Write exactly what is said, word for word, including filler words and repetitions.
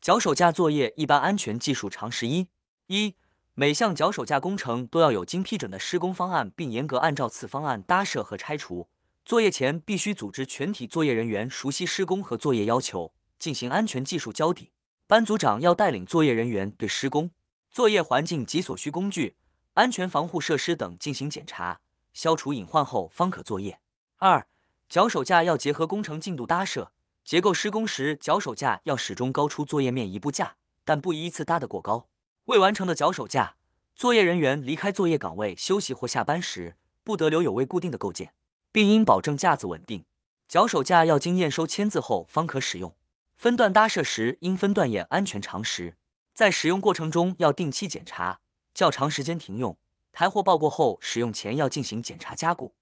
脚手架作业一般安全技术常识一：一、每项脚手架工程都要有经批准的施工方案，并严格按照此方案搭设和拆除。作业前必须组织全体作业人员熟悉施工和作业要求，进行安全技术交底。班组长要带领作业人员对施工、作业环境及所需工具、安全防护设施等进行检查，消除隐患后方可作业。二、脚手架要结合工程进度搭设，结构施工时，脚手架要始终高出作业面一步架，但不宜依次搭得过高。未完成的脚手架，作业人员离开作业岗位休息或下班时，不得留有未固定的构件，并应保证架子稳定。脚手架要经验收签字后方可使用。分段搭设时应分段验安全常识，在使用过程中要定期检查，较长时间停用，台货报过后使用前要进行检查加固。